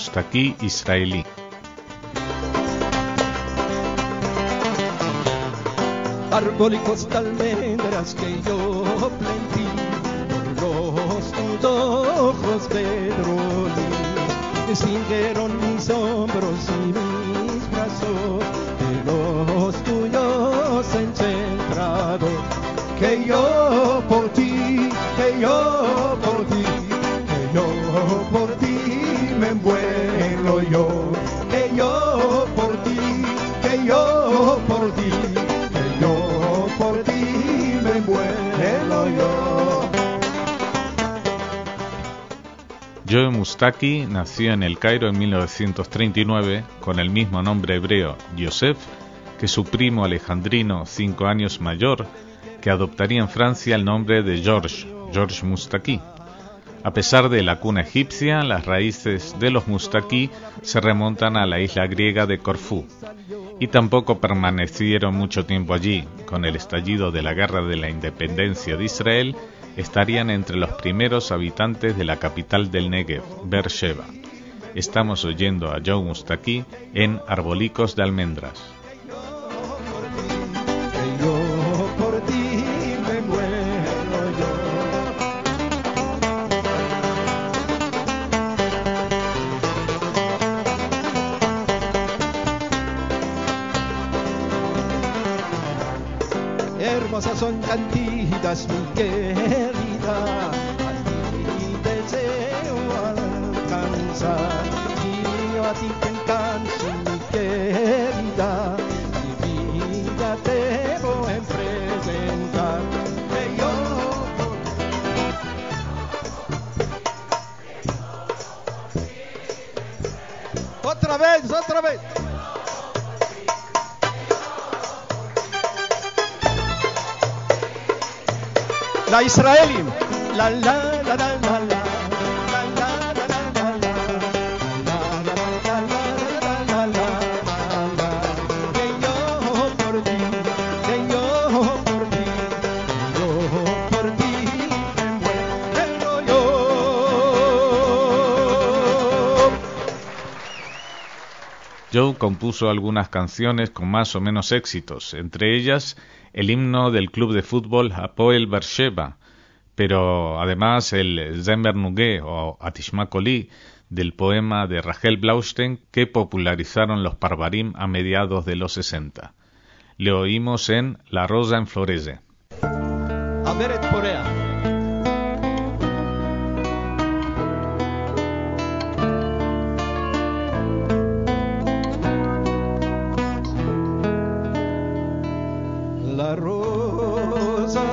מוסטקי ישראלי. Arbólicos de almendras que yo plantí, los tus ojos pedrolis, distinguieron mis hombros y mis brazos de los tuyos encentrados. Que yo por ti, que yo por ti, que yo por ti me envuelo yo, que yo por ti, que yo por ti. Por ti me muero yo. Joe Mustaki nació en El Cairo en 1939 con el mismo nombre hebreo, Yosef, que su primo alejandrino 5 años mayor, que adoptaría en Francia el nombre de George Mustaki. A pesar de la cuna egipcia, las raíces de los Mustaki se remontan a la isla griega de Corfú, y tampoco permanecieron mucho tiempo allí. Con el estallido de la Guerra de la Independencia de Israel, estarían entre los primeros habitantes de la capital del Negev, Beersheba. Estamos oyendo a Joe Mustaki en Arbolicos de Almendras. Hermosas son cantidas, mi querida, a ti deseo alcanzar, y yo a ti te encanto, mi querida, mi vida te voy a presentar, que yo otra vez. La Israelim, la la la la la la. Joe compuso algunas canciones con más o menos éxitos, entre ellas el himno del club de fútbol Hapoel Beersheba, pero además el Zemer Nugeh o Atishma Koli del poema de Rachel Blaustein que popularizaron los Parvarim a mediados de los 60. Le oímos en La Rosa Enflorece. Averet Porea. La rosa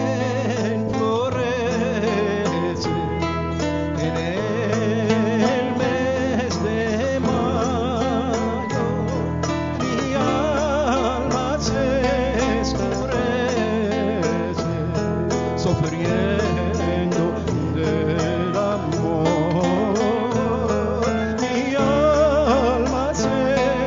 enflorece en el mes de mayo, mi alma se escurece, sufriendo del amor, mi alma se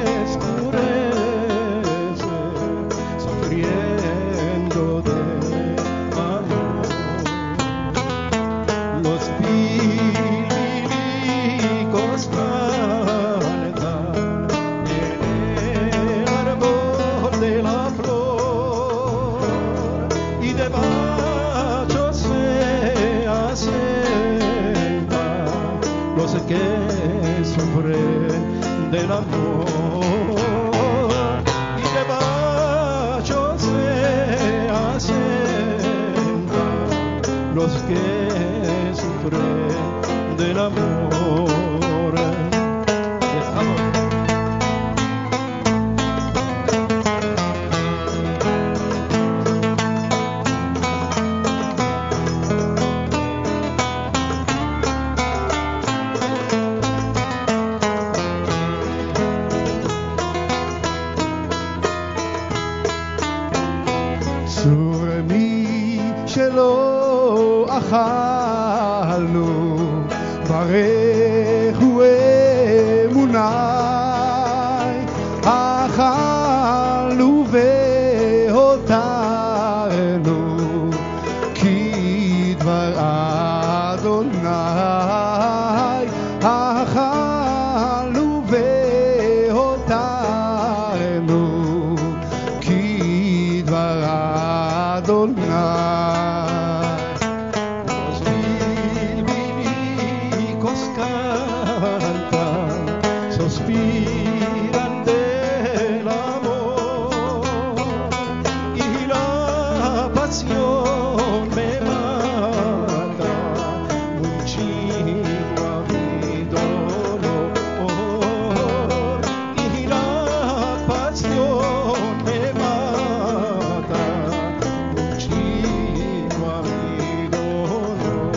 escurece, sufriendo del amor. Los lilicos cantan en el árbol de la flor y debajo se asientan los que sufren del amor y debajo se asientan los que sufren del amor. Estamos. סורמי שלא אכלנו ברכו אמוני אכלנו והותרנו כי דבר אדוני אכלנו Adonai. Los bíblicos cantan, suspiran del amor, y la pasión me mata, muchísimo a mi dolor, y la pasión me mata, muchísimo a mi dolor.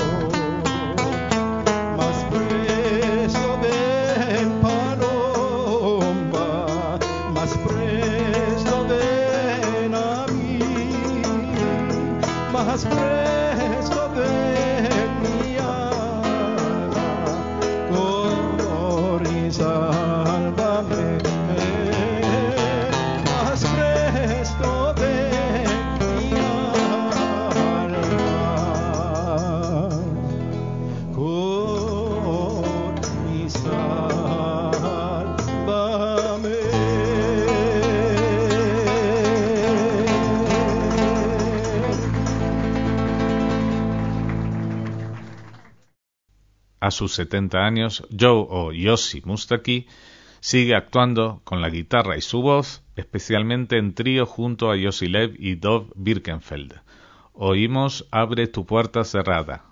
Más presto ven paloma, más presto ven a mí, más presto ven mi alma, corre y sálvame. Más presto ven mi alma, corre y sálvame. A sus 70 años, Joe o Yossi Mustaki sigue actuando con la guitarra y su voz, especialmente en trío junto a Yossi Lev y Dov Birkenfeld. Oímos Abre tu puerta cerrada.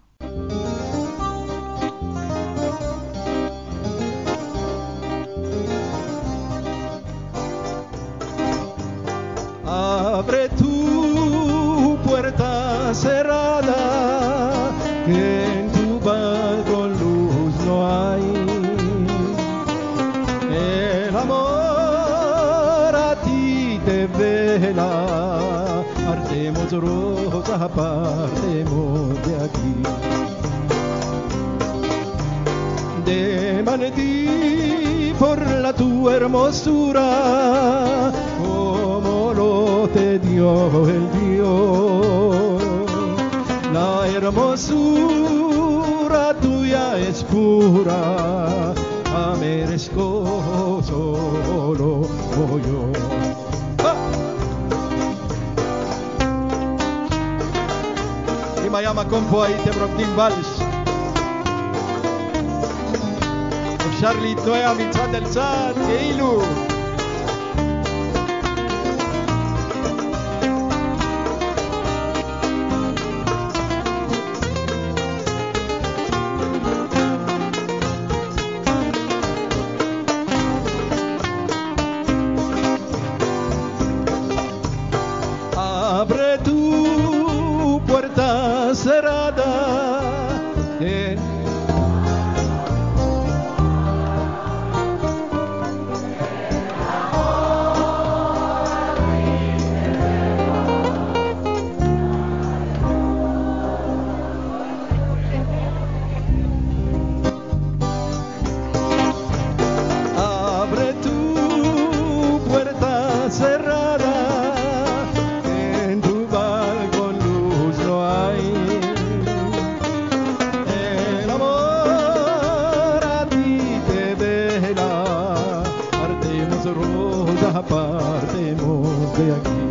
Abre tu puerta cerrada, que en tu balcón luz no hay. El amor a ti te vela, partemos rosa, partemos de aquí. Demandí por la tu hermosura, como lo te dio el Dios. La hermosura tuya es pura, la merezco solo yo. Y me llama compo ahí te brokdim vals. Charlie Toya מצד אל צד, כאילו. Abre tu puerta cerrada, partemos de aquí.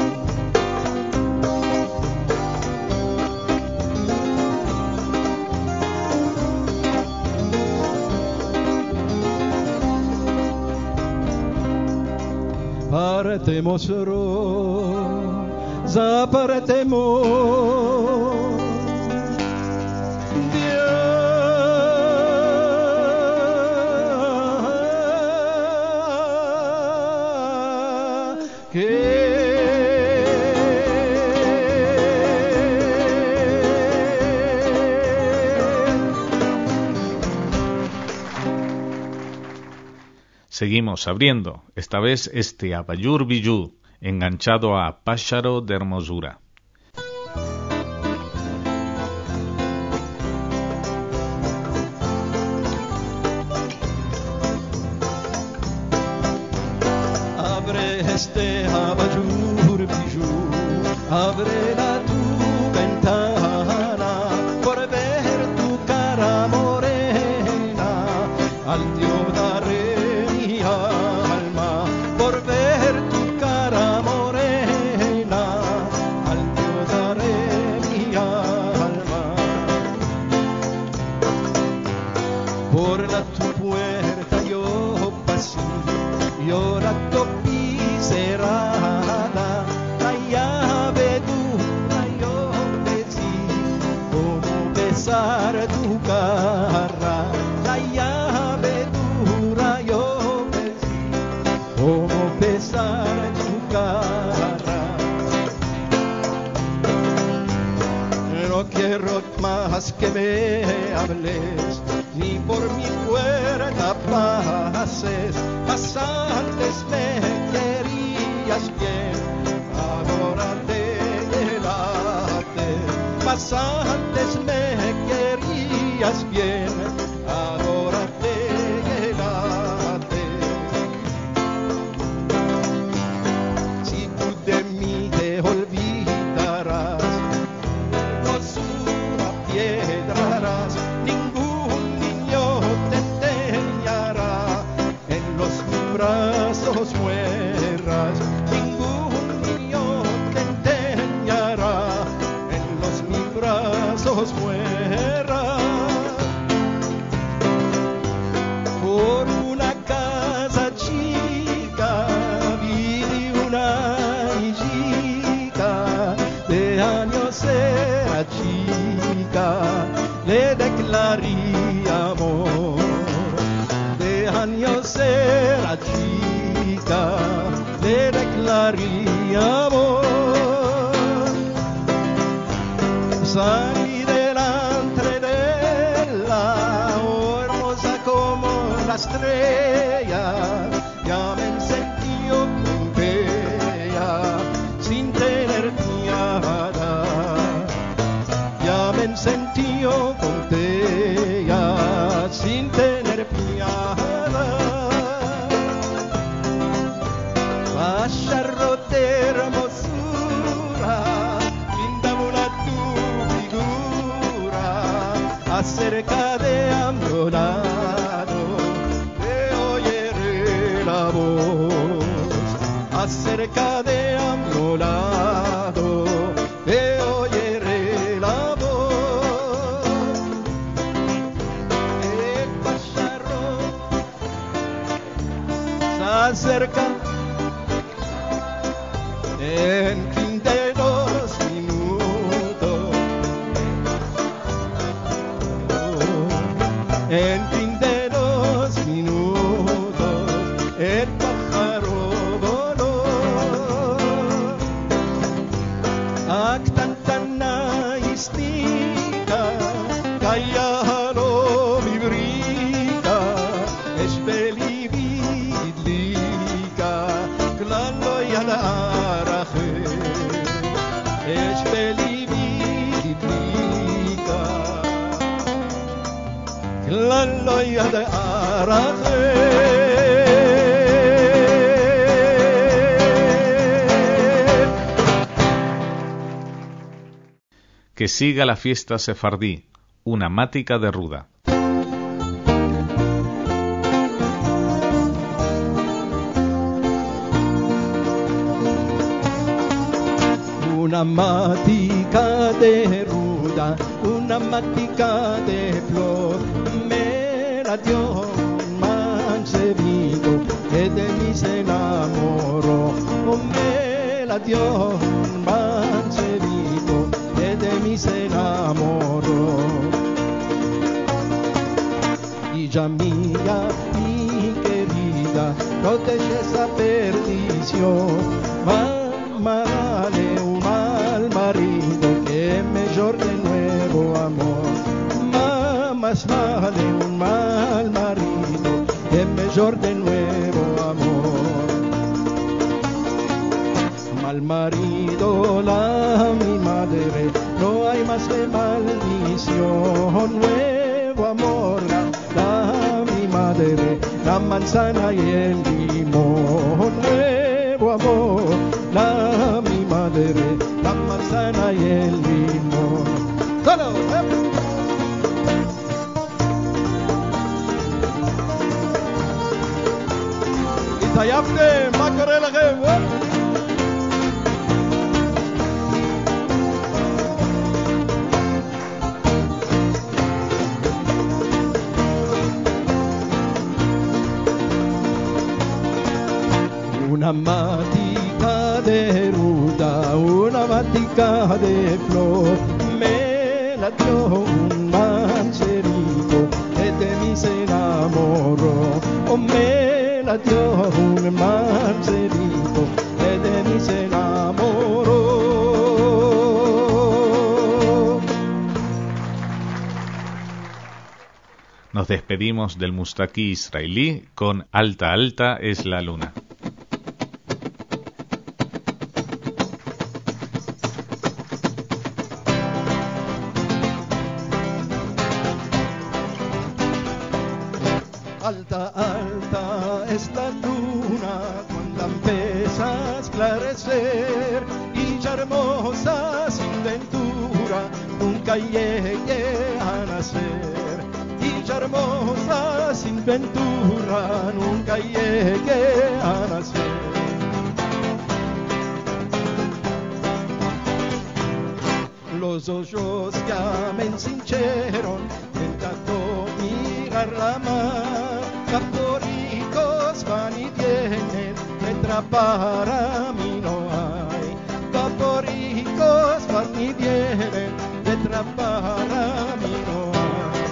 Partemos rosa, partemos. Seguimos abriendo, esta vez este Abayur Billú, enganchado a Pájaro de Hermosura. Abre este Abayur Billú, ábrela tu ventana, por ver tu cara morena, al Dios daré mi alma, por ver tu cara morena, al quiero más que me hables, ni por mi puerta pases, mas antes me querías bien, ahora te delate, mas antes me querías bien, ahora te delate. Si tú de mí te olvidarás, piedrarás, ningún niño te enseñará, en los brazos muerras, ningún niño te enseñará, en los brazos muerras. Por una casa chica viví una chica, de años era chica, le declaré amor. De años era chica, le declaré amor. Salí delante de ella, hermosa como la estrella, ya me sentí con ella, sin tener nada. Ya me sentí con ella, sin tener piada. Pájaro de hermosura, linda una tu figura, acerca de a mi lado, te oiré la voz, acerca de a mi lado, te oiré la voz. El pájaro se acerca en fin de 2 minutos, en fin de 2 minutos, el pájaro voló. Actantana istica, callalo mi briga, es belibidlica, clalo y alaraje, es belibidlica, clalo y alaraje. Que siga la fiesta sefardí, una mática de ruda. Una mática de ruda, una mática de flor, me la dio un mancebito que de mí se enamoró. Me la dio un mancebito que de mí se enamoró. Hija mía, mi querida, no dejes esa perdición. Dale un mal marido que mejor de nuevo amor. Más vale un mal marido que mejor de nuevo amor. Mal marido la mi madre, no hay más que maldición. Nuevo amor la mi madre, la manzana y el limón. Nuevo amor la mi madre, la manzana y el limón. ¡Solo! Y tayapte, macorela que una mática de ruda, una mática de flor, me la dio un mancerito que de mí se enamoró. Oh, me la dio un mancerito que de mí se enamoró. Nos despedimos del Mustaki israelí con Alta Alta es la luna. Alta, alta es la luna cuando empieza a esclarecer y ya hermosa sin ventura nunca llegue a nacer. Y ya hermosa sin ventura nunca llegue a nacer. Los ojos ya me encincharon intentando mirar la mar. Caporicos van y vienen, letra para mí no hay. Caporicos van y vienen, letra para mí no hay.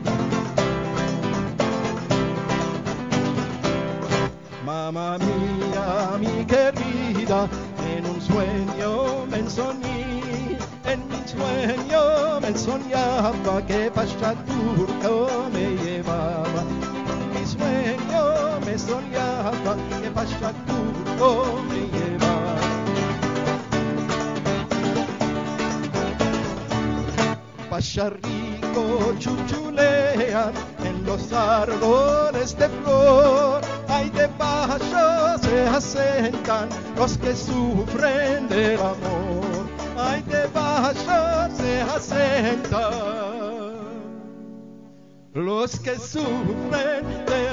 Mamá mía, mi querida, en un sueño me soñé. En mi sueño me soñaba que Pasha Turco me llevaba. Sueño me soñaba que Pasha Turco me llevaba. Pasha rico chuchulean en los árboles de flor. Ay, debajo se asentan los que sufren del amor. Ay, debajo se asentan los que sufren de